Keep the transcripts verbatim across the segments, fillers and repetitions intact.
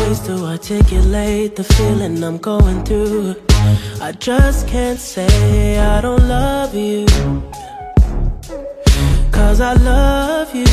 ways to articulate the feeling I'm going through. I just can't say I don't love you, 'cause I love you.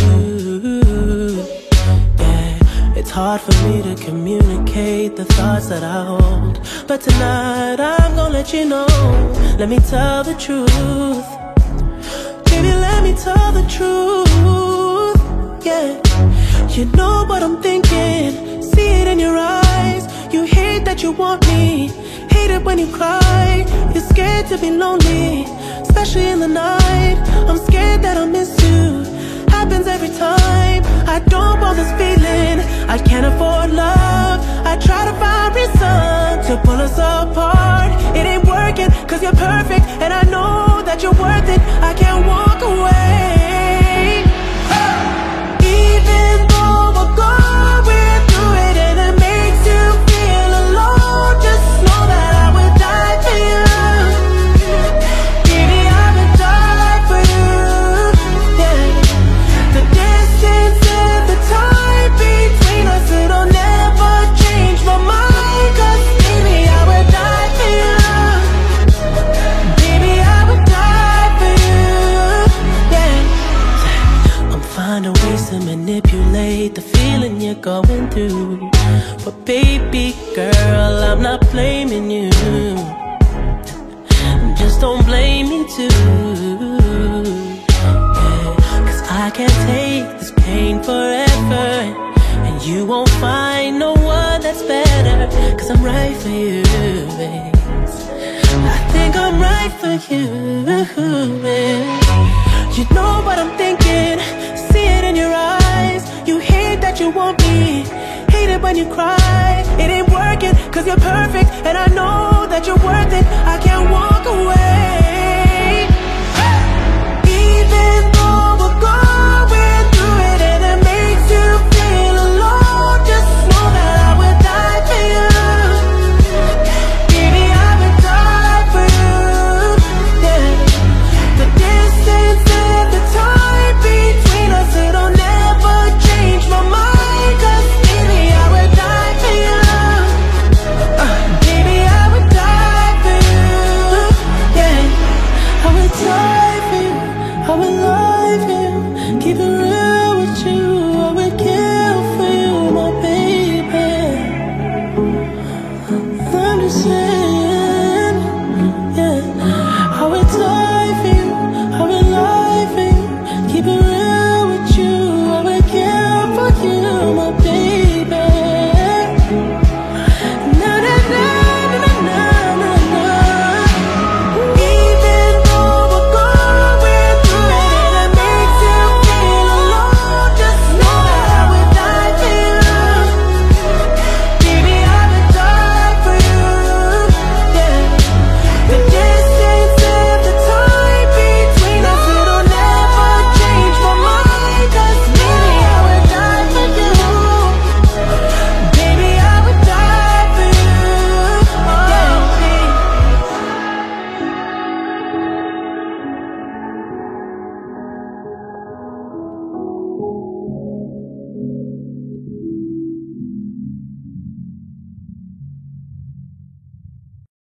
Yeah, it's hard for me to communicate the thoughts that I hold, but tonight I'm gonna let you know. Let me tell the truth. Baby, let me tell the truth. Yeah, you know what I'm thinking, see it in your eyes. You hate that you want me, hate it when you cry. You're scared to be lonely, especially in the night. I'm scared that I'll miss you, happens every time. I don't want this feeling, I can't afford love. I try to find reason to pull us apart. It ain't working, 'cause you're perfect, and I know that you're worth it. I can't walk away. Even though we're going through it and it makes you feel alone, just know that I would die for you. Baby, I would die for you. Yeah. The distance and the time between us, it'll never change my mind. 'Cause baby, I would die for you. Baby, I would die for you. Yeah. I'm finding ways to manipulate the feeling you're going through, but baby girl, I'm not blaming you. Just don't blame me too. Yeah, 'cause I can't take this pain forever, and you won't find no one that's better. 'Cause I'm right for you, babe. I think I'm right for you, babe. You know what I'm thinking, see it in your eyes. You hate that you want me, hate it when you cry. It ain't working, 'cause you're perfect, and I know that you're worth it. I can't walk away.